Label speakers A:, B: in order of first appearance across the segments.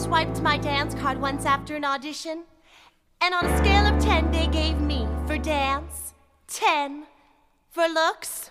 A: swiped my dance card once after an audition, and on a scale of 10 they gave me for dance 10, for looks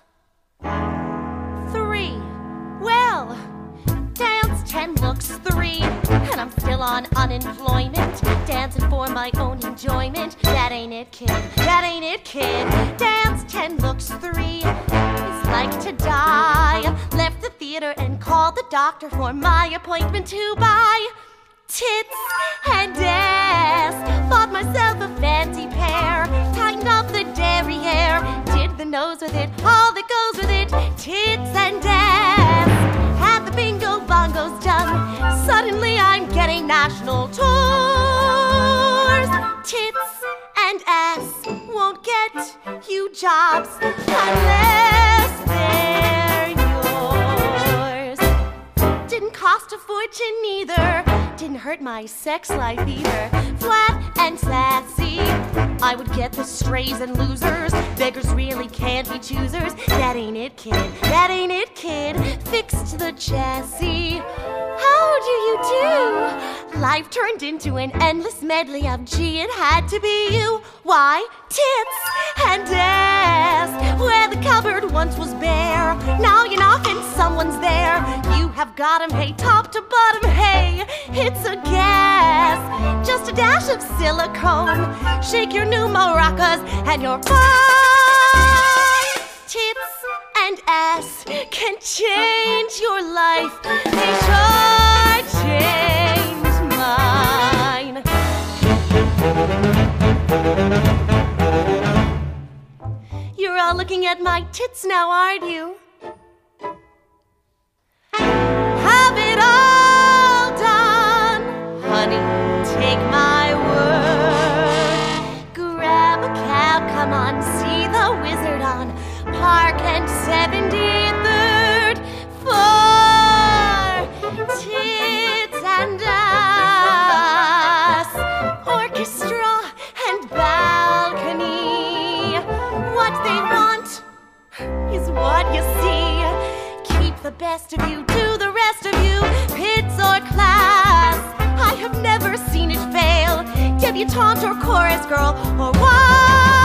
A: 3. Well, dance 10, looks 3, and I'm still on unemployment, dancing for my own enjoyment. That ain't it, kid. That ain't it, kid. Dance 10, looks 3. It's like to die. Left the theater and called the doctor for my appointment to buy tits and ass. Bought myself a fancy pair, tightened up the derriere, did the nose with it, all that goes with it, tits and ass. Had the bingo bongos done, suddenly I'm getting national tours. Tits and ass won't get you jobs unless they're yours. Didn't cost a fortune either, didn't hurt my sex life either. Flat and sassy, I would get the strays and losers. Beggars really can't be choosers. That ain't it, kid. That ain't it, kid. Fixed the chassis. How do you do? Life turned into an endless medley of gee, it had to be you. Why? Tits and ass. Where the cupboard once was bare, now you knock and someone's there. You have got 'em, hey, top to bottom, hey, it's a gas. Just a dash of silicone, shake your new maracas and you're fine. Tits and ass can change your life, they sure changed mine. You're all looking at my tits now, aren't you? Have it all done, honey, take my word. Grab a cab, come on, see the wizard on Park and 73rd. For tits and ass, orchestra and balcony. What they want is what you see. Keep the best of you, do the rest of you, pits or class. I have never seen it fail, debutante or chorus girl or what?